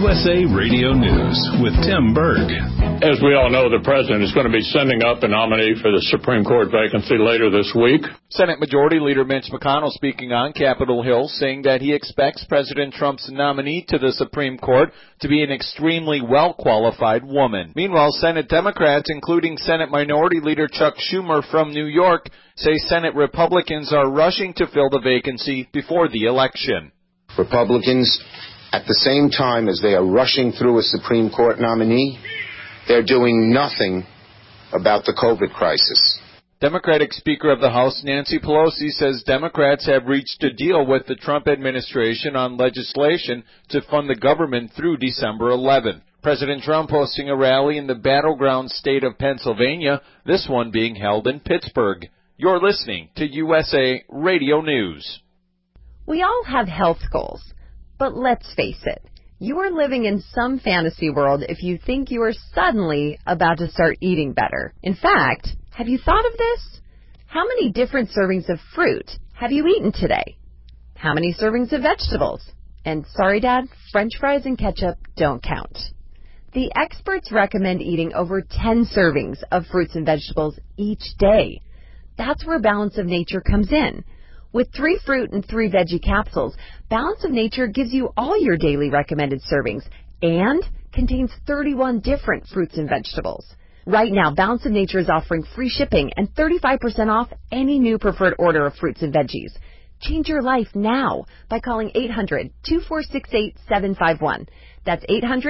USA Radio News with Tim Berg. As we all know, the president is going to be sending up a nominee for the Supreme Court vacancy later this week. Senate Majority Leader Mitch McConnell speaking on Capitol Hill, saying that he expects President Trump's nominee to the Supreme Court to be an extremely well-qualified woman. Meanwhile, Senate Democrats, including Senate Minority Leader Chuck Schumer from New York, say Senate Republicans are rushing to fill the vacancy before the election. Republicans, at the same time as they are rushing through a Supreme Court nominee, they're doing nothing about the COVID crisis. Democratic Speaker of the House Nancy Pelosi says Democrats have reached a deal with the Trump administration on legislation to fund the government through December 11. President Trump hosting a rally in the battleground state of Pennsylvania, this one being held in Pittsburgh. You're listening to USA Radio News. We all have health goals, but let's face it, you are living in some fantasy world if you think you are suddenly about to start eating better. In fact, have you thought of this? How many different servings of fruit have you eaten today? How many servings of vegetables? And sorry, Dad, French fries and ketchup don't count. The experts recommend eating over 10 servings of fruits and vegetables each day. That's where Balance of Nature comes in. With 3 fruit and 3 veggie capsules, Balance of Nature gives you all your daily recommended servings and contains 31 different fruits and vegetables. Right now, Balance of Nature is offering free shipping and 35% off any new preferred order of fruits and veggies. Change your life now by calling 800-2468-751. That's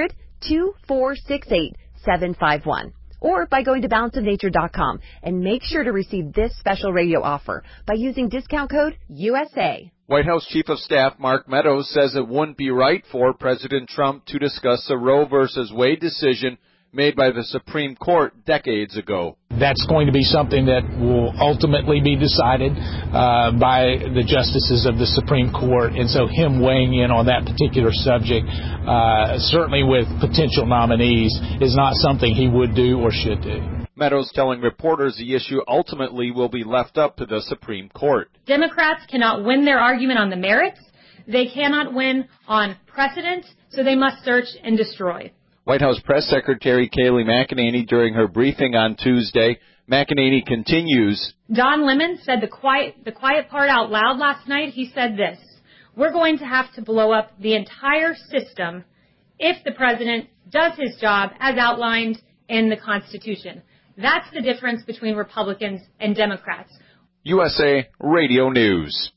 800-2468-751. Or by going to balanceofnature.com and make sure to receive this special radio offer by using discount code USA. White House Chief of Staff Mark Meadows says it wouldn't be right for President Trump to discuss a Roe v. Wade decision made by the Supreme Court decades ago. That's going to be something that will ultimately be decided by the justices of the Supreme Court, and so him weighing in on that particular subject, certainly with potential nominees, is not something he would do or should do. Meadows telling reporters the issue ultimately will be left up to the Supreme Court. Democrats cannot win their argument on the merits. They cannot win on precedent, so they must search and destroy. White House Press Secretary Kayleigh McEnany during her briefing on Tuesday. McEnany continues. Don Lemon said the quiet part out loud last night. He said this: we're going to have to blow up the entire system if the president does his job as outlined in the Constitution. That's the difference between Republicans and Democrats. USA Radio News.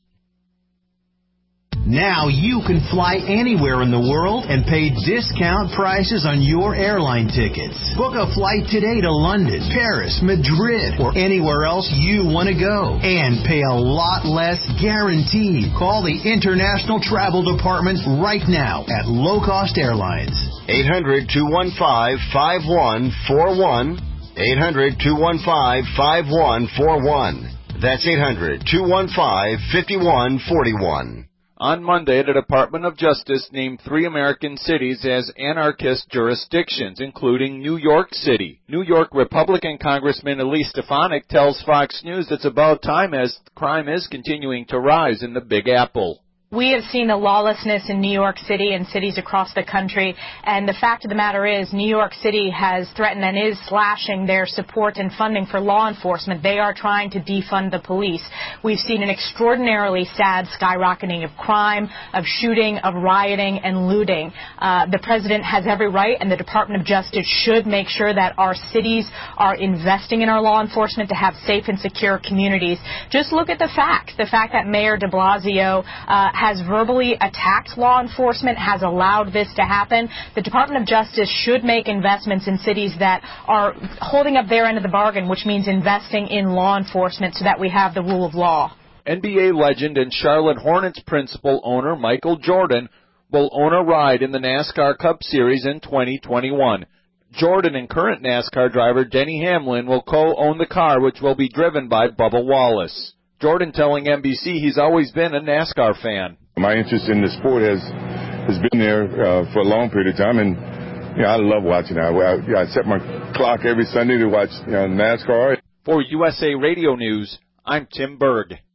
Now you can fly anywhere in the world and pay discount prices on your airline tickets. Book a flight today to London, Paris, Madrid, or anywhere else you want to go. And pay a lot less guaranteed. Call the International Travel Department right now at Low Cost Airlines. 800-215-5141. 800-215-5141. That's 800-215-5141. On Monday, the Department of Justice named 3 American cities as anarchist jurisdictions, including New York City. New York Republican Congressman Elise Stefanik tells Fox News it's about time as crime is continuing to rise in the Big Apple. We have seen the lawlessness in New York City and cities across the country, and the fact of the matter is New York City has threatened and is slashing their support and funding for law enforcement. They are trying to defund the police. We've seen an extraordinarily sad skyrocketing of crime, of shooting, of rioting, and looting. The president has every right, and the Department of Justice should make sure that our cities are investing in our law enforcement to have safe and secure communities. Just look at the fact that Mayor de Blasio has verbally attacked law enforcement, has allowed this to happen. The Department of Justice should make investments in cities that are holding up their end of the bargain, which means investing in law enforcement so that we have the rule of law. NBA legend and Charlotte Hornets principal owner Michael Jordan will own a ride in the NASCAR Cup Series in 2021. Jordan and current NASCAR driver Denny Hamlin will co-own the car, which will be driven by Bubba Wallace. Jordan telling NBC he's always been a NASCAR fan. My interest in the sport has been there for a long period of time, and I love watching it. I set my clock every Sunday to watch NASCAR. For USA Radio News, I'm Tim Berg.